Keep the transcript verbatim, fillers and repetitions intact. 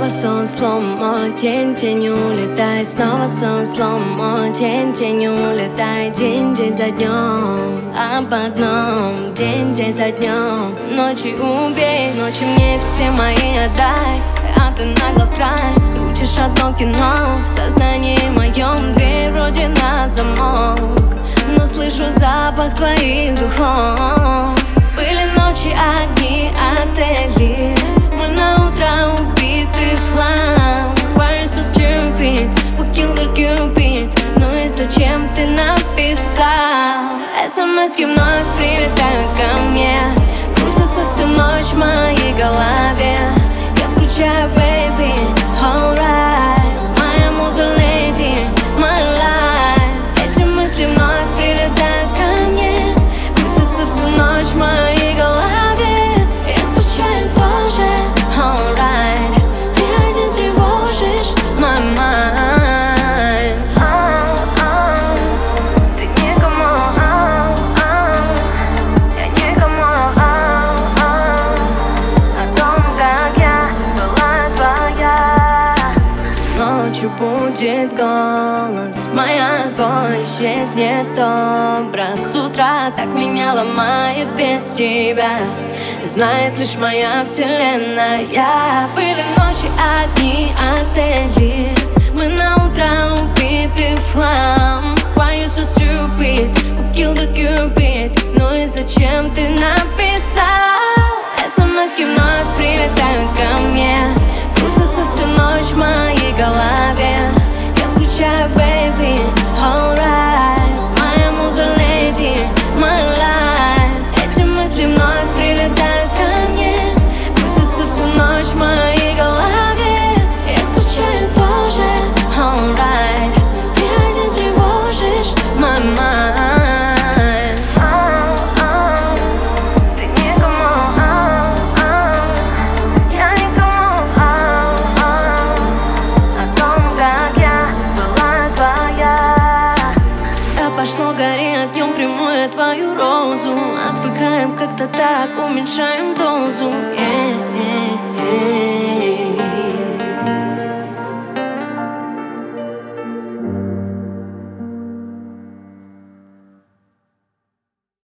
Снова сон сломо, тень тенью улетай. Снова сон сломо, тень тенью улетай. День день за днем, об одном. День день за днем, ночи убей. Ночи мне все мои отдай, а ты нагло в край. Крутишь одно кино в сознании моем. Дверь вроде на замок, но слышу запах твоих духов. Были ночи, огни, отели. Мы на утро убиты в хлам. Why you so stupid? We killed the Cupid. Ну и зачем ты написал? СМСки вновь прилетают ко мне, крутятся всю ночь в моей голове. Я скучаю, baby, alright. Моя муза lady, my life. Эти мысли вновь прилетают ко мне, крутятся всю ночь в моей голове. Я скучаю тоже, alright. Ты один тревожишь my mind. Ты никому, я никому о том, как я была твоя. Ночью будет голос, моя боль исчезнет образ. С утра так меня ломает без тебя, знает лишь моя вселенная. Были ночи, одни отели. Мы на утро убиты в хлам. Why you so stupid? Who killed the Cupid? Ну и зачем ты написал? СМСки вновь прилетают ко мне, крутятся всю ночь в моей голове. Я скучаю, baby, alright. Моя муза lady, my life. Эти мысли вновь прилетают ко мне, крутятся всю ночь в моей голове. Я скучаю тоже, alright. Ты один тревожишь my mind. Ты никому, я никому о том, как я была твоя. Да пошло гори огнем, приму я твою розу. Отвыкаем как-то так, уменьшаем дозу. Yeah, yeah, yeah.